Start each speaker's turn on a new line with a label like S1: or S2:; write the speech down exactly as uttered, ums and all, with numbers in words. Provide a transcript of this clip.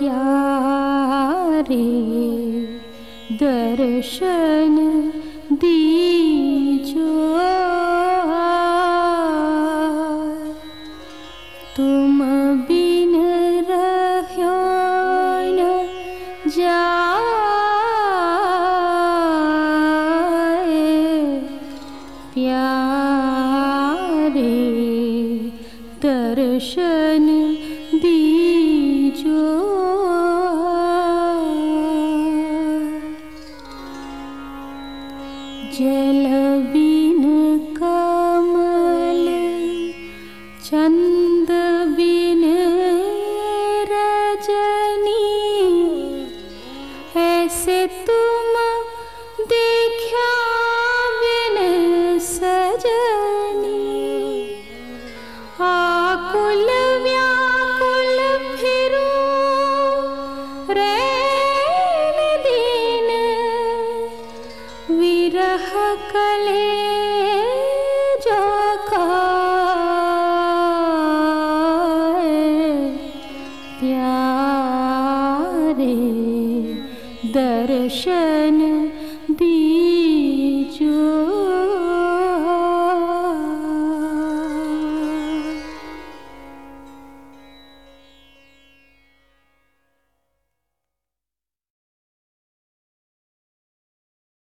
S1: प्यारे दर्शन दीजो, तुम बिन रह्यो न जाए, प्यारे दर्शन दीजो। जल बिन कमल, चंद बिन रजनी, ऐसे तुम देखा बिन सजनी। आकुल व्याकुल फिरूं रैन दीन, विरह कलेजो खाए, प्यारे दर्शन